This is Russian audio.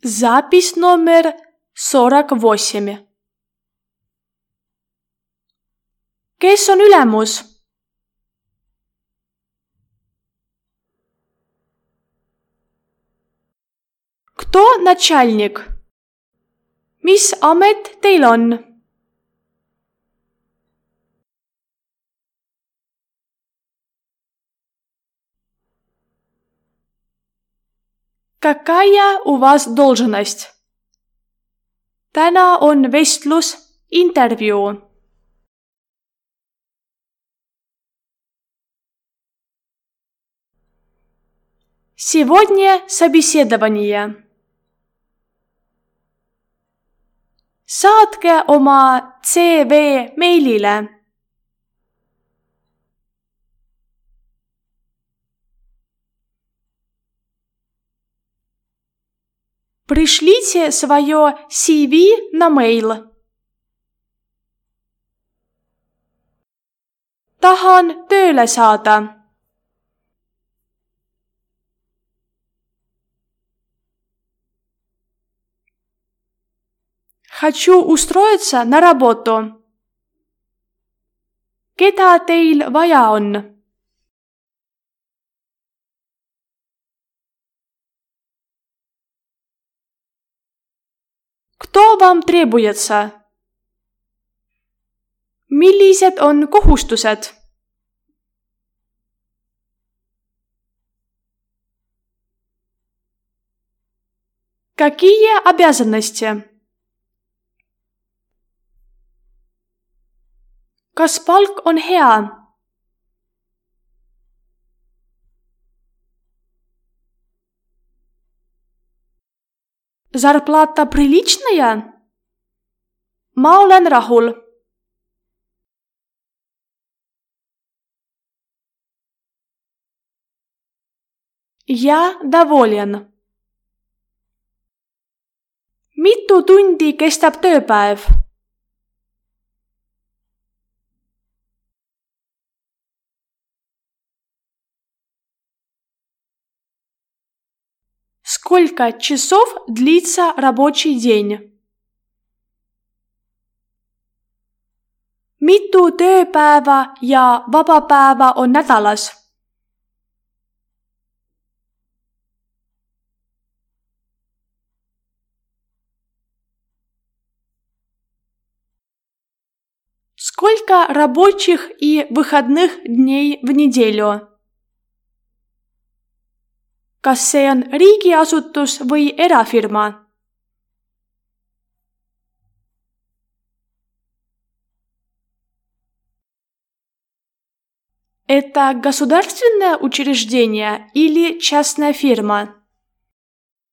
Запись номер 48. Kes on ülemus? Кто начальник? Mis amet teil on? Какая у вас должность? Täna on vestlus, intervjuu. Сегодня собеседование. Saatke oma CV meilile. Пришлите свое CV на mail. Tahan tööle saada. Хочу устроиться на работу. Keda teil vaja on? Кто вам требуется? Millised on kohustused? Какие обязанности? Kas palk on hea? Зарплата приличная? Ma olen rahul. Я доволен. Mitu tundi kestab tööpäev? Сколько часов длится рабочий день? Mitu tööpäeva ja vabapäeva on nädalas? Сколько рабочих и выходных дней в неделю? Kas see on riigiasutus või erafirma? Это государственное учреждение или частная фирма?